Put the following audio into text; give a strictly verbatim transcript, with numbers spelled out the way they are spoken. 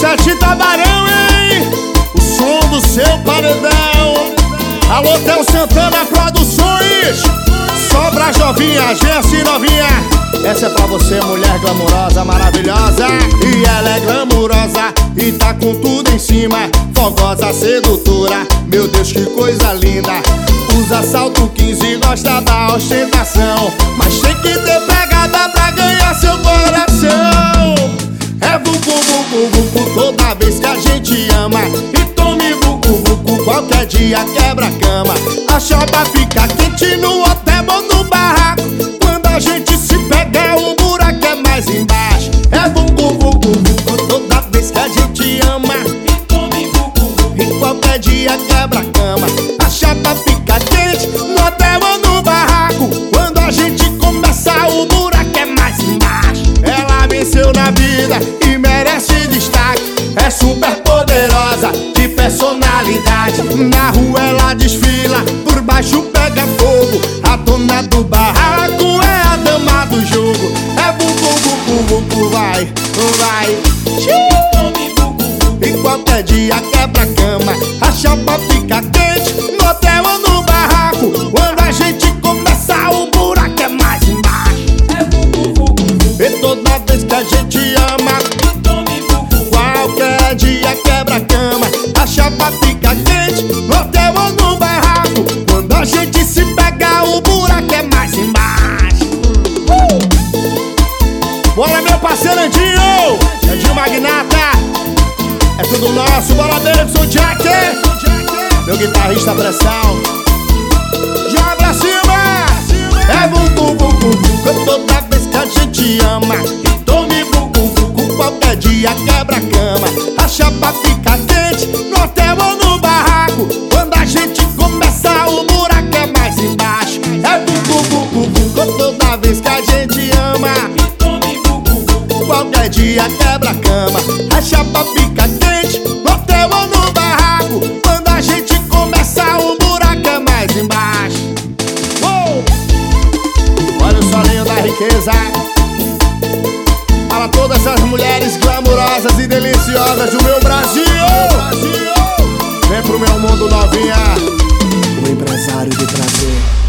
Sete Tabarão, hein? O som do seu paredão. Alô, Theo Santana Produções. Só pra jovinha, Gessi novinha. Essa é pra você, mulher glamurosa, maravilhosa. E ela é glamurosa e tá com tudo em cima. Fogosa, sedutora, meu Deus, que coisa linda. Usa salto quinze e gosta da ostentação, mas tem que ter pegada pra ganhar seu coração. É vucu, vucu, vucu toda vez que a gente ama. E tome vucu, vucu qualquer dia quebra a cama. A chopa fica quente no hotel ou no barraco. Quando a gente se pega o buraco é mais embaixo. É vucu, vucu, vucu toda vez que a gente ama. E tome vucu, vucu e qualquer dia quebra a cama. A chapa fica quente no hotel ou no barraco. Quando a gente começa o buraco é mais embaixo. Ela venceu na vida e merece destaque. É super poderosa, de personalidade. Na rua ela desfila, por baixo pega fogo. A dona do barraco é a dama do jogo. É vucu, vucu, vucu, vai, vai. E qualquer dia quebra a cama. A chapa fica quente no hotel ou no barraco. Quando a gente começa o buraco é mais embaixo. É vucu, vucu, vucu. E toda vez que a gente ama, qualquer dia quebra a cama. A chapa fica quente no hotel ou no barraco. Quando a gente se pega o buraco é mais embaixo. uh! Bora, meu parceiro Andinho, Andinho Magnata. É tudo nosso, bora Davidson Jack, meu guitarrista pressão. Já pra cima. É vucu, vucu, vucu toda vez que a gente ama. E tome vucu, vucu qualquer dia quebra a cama. A chapa fica quente no hotel ou no barraco. Quando a gente começa o buraco é mais embaixo. É vucu, vucu, vucu toda vez que a gente ama. E tome vucu, vucu qualquer dia quebra a cama. A chapa fica quente no hotel ou no barraco. Quando a gente começa o buraco é mais embaixo. Uou! Olha o solinho da riqueza para todas as mulheres glamurosas e deliciosas do meu Brasil. Vem pro meu mundo, novinha. O empresário de prazer.